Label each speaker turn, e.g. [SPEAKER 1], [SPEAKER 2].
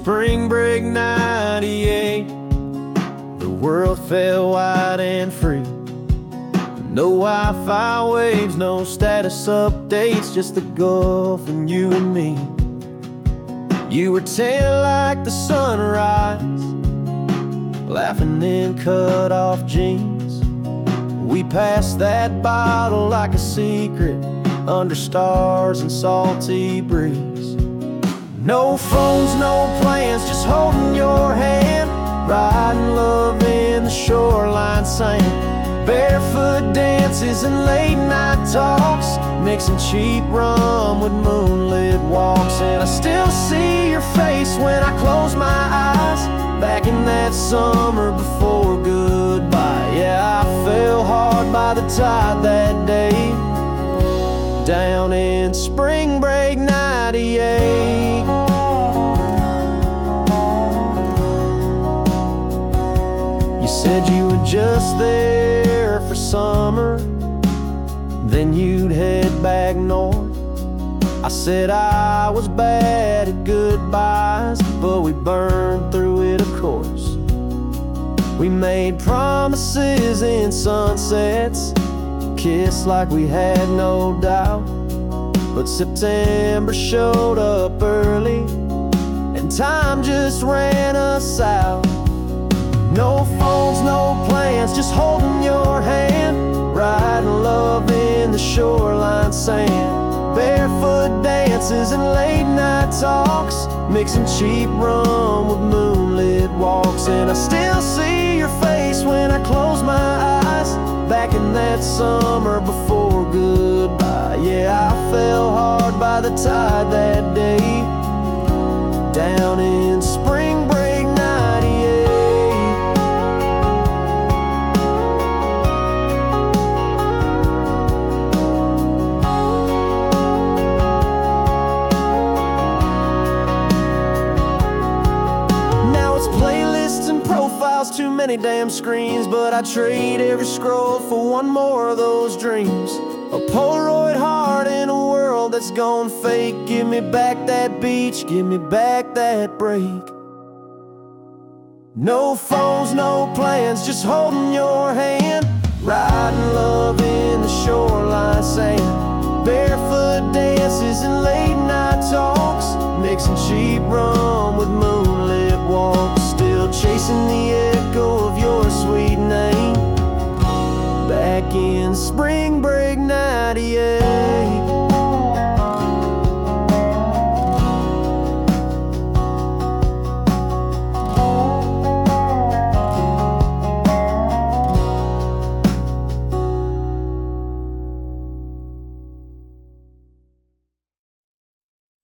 [SPEAKER 1] Spring break '98, the world felt wide and free. No Wi-Fi waves, no status updates, just the Gulf and you and me. You were tan like the sunrise, laughing in cut-off jeans. We passed that bottle like a secret, under stars and salty breeze. No phones, no plans, just holding your hand, riding love in the shoreline sand. Barefoot dances and late night talks, mixing cheap rum with moonlit walks. And I still see your face when I close my eyes, back in that summer before goodbye. Yeah, I fell hard by the tide that day, down in spring break '98. You said you were just there for summer, then you'd head back north. I said I was bad at goodbyes, but we burned through it, of course. We made promises in sunsets, kissed like we had no doubt. But September showed up early, and time just ran us out. No phones, no plans, just holding your hand, riding love in the shoreline sand. Barefoot dances and late night talks, mixing cheap rum with moonlit walks. And I still see your face when I close my eyes, back in that summer before goodbye. Yeah, I fell hard by the tide that day, down in spring break '98. Now it's playlists and profiles, too many damn screens, but I trade every scroll for one more of those dreams. A Polaroid heart in a world that's gone fake. Give me back that beach, give me back that break. No phones, no plans, just holding your hand, riding love in the shoreline sand. Barefoot dances and late night talks, mixing cheap rum with moonlit walks. Still chasing the echo of your sweet name, back in spring break '98.